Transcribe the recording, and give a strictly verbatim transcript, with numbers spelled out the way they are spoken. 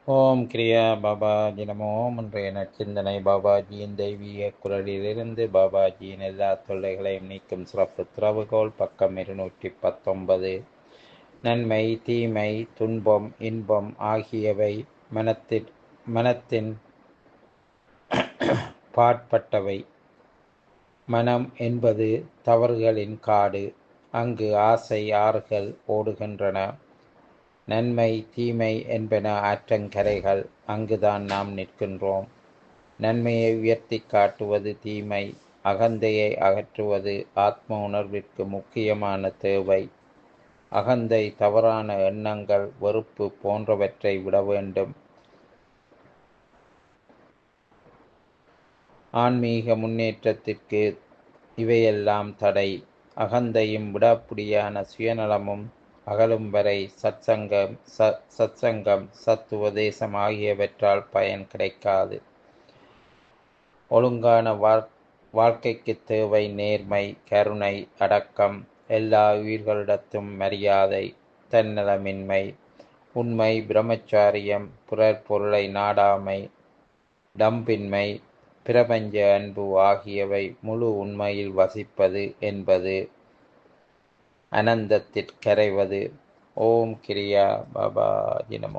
ஓம் கிரியா பாபாஜி நமோ. இன்றைய நற்சிந்தனை பாபாஜியின் தெய்வீக குரலிலிருந்து பாபாஜியின் எல்லா தொல்லைகளையும் நீக்கும் சிறப்பு திறவுகோல். பக்கம் இருநூற்றி பத்தொன்பது. நன்மை தீமை துன்பம் இன்பம் ஆகியவை மனத்தின் மனத்தின் பாற்பட்டவை. மனம் என்பது தவறுகளின் காடு. அங்கு ஆசை ஆறுகள் ஓடுகின்றன. நன்மை தீமை என்பன ஆற்றங்கரைகள். அங்குதான் நாம் நிற்கின்றோம். நன்மையை உயர்த்தி காட்டுவது தீமை. அகந்தையை அகற்றுவது ஆத்ம உணர்விற்கு முக்கியமான தேவை. அகந்தை தவறான எண்ணங்கள் வெறுப்பு போன்றவற்றை விட வேண்டும். ஆன்மீக முன்னேற்றத்திற்கு இவையெல்லாம் தடை. அகந்தையும் விடாப்பிடியான சுயநலமும் அகலும் வரை சத்சங்கம் ச சத்சங்கம் சத்துவதேசம் ஆகியவற்றால் பயன் கிடைக்காது. ஒழுங்கான வாழ் வாழ்க்கைக்கு தேவை நேர்மை, கருணை, அடக்கம், எல்லா உயிர்களிடத்தும் மரியாதை, தன்னலமின்மை, உண்மை, பிரம்மச்சாரியம், பிறர் பொருளை நாடாமை, டம்பின்மை, பிரபஞ்ச அன்பு ஆகியவை முழு உண்மையில் வசிப்பது என்பது அனந்தத்தில் கரைவது. ஓம் கிரியா பாபாஜி நமோ.